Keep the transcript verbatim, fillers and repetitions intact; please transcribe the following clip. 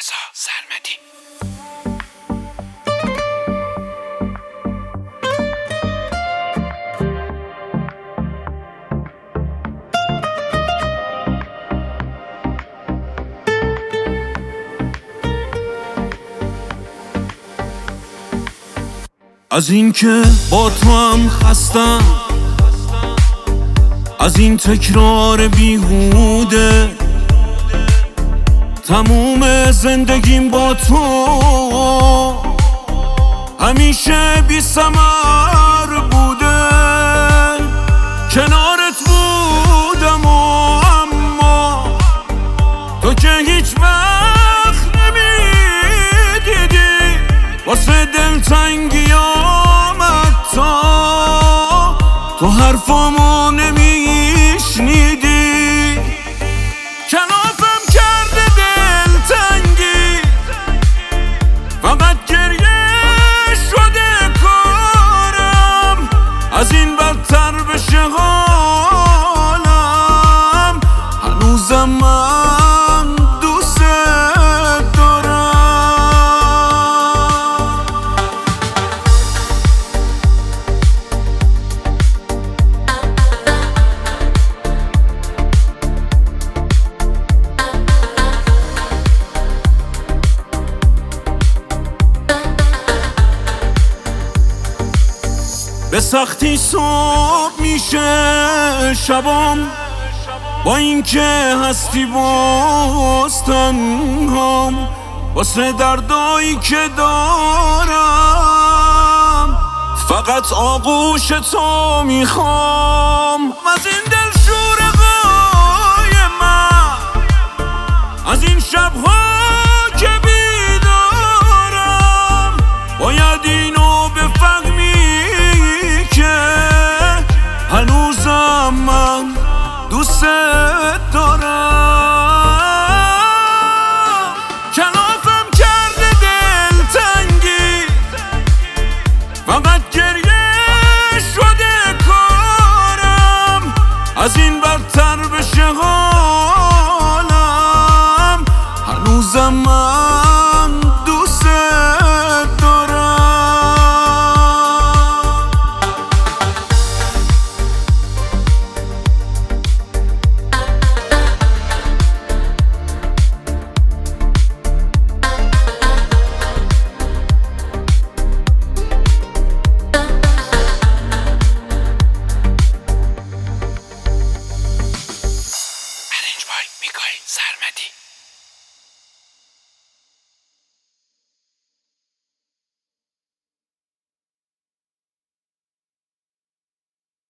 رضا سرمدی. از این که با تو هم خستم، از این تکرار بیهوده، تموم زندگیم با تو همیشه بی ثمر بوده. کنارت بودم و اما تو که هیچ وقت نمیدیدی، واسه دلتنگی آمد تا تو حرفامو نمیشنیدی. کلافم کرده دلتنگی، فقط گریه شده کارم، از این بدتر بشه حالم. هنوزم من دوست دارم. به سختی صبح میشه شبام، با اینکه هستی باز تنهام، واسه دردایی که دارم فقط آغوش تو میخوام. از این دل شورقای من، از این شبها که بیدارم، باید اینو بفهمی که هنوزم من دوست دارم. کلافم کرده دلتنگی، فقط گریه شده کارم، از این بدتر بشه حالم. هنوزم من